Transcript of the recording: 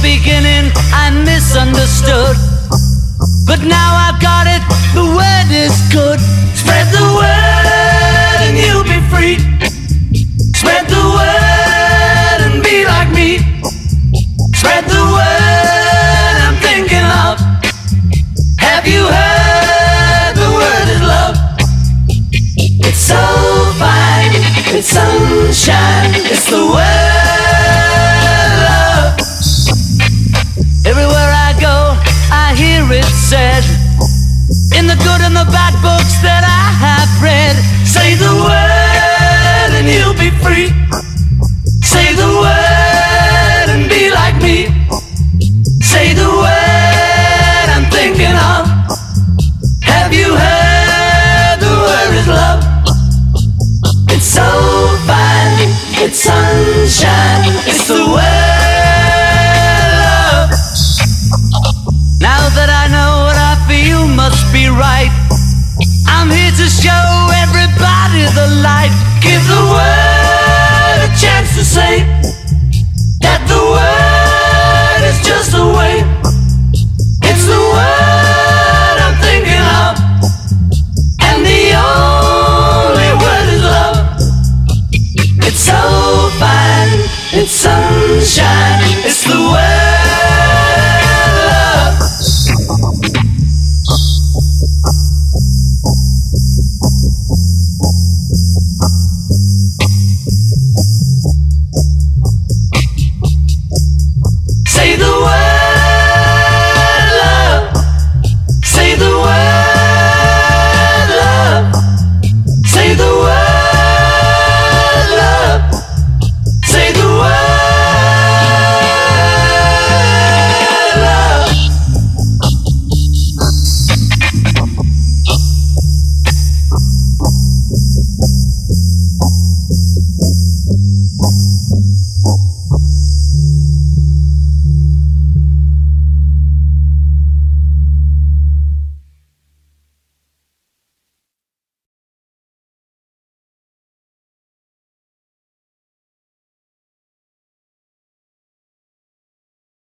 beginning I misunderstood, but now I've got it, the word is good. Spread the word and you'll be free. Spread the word and be like me. Spread the word I'm thinking of. Have you heard the word is love? It's so fine, it's sunshine, it's the word love. Everywhere I go, I hear it said, in the good and the bad books that I have read. Say the word and you'll be free. Say the word and be like me. Say the word I'm thinking of. Have you heard the word is love? It's so fine, it's sunshine, it's the word love. Now that I know what I feel must be right, I'm here to show everybody the light. Give the word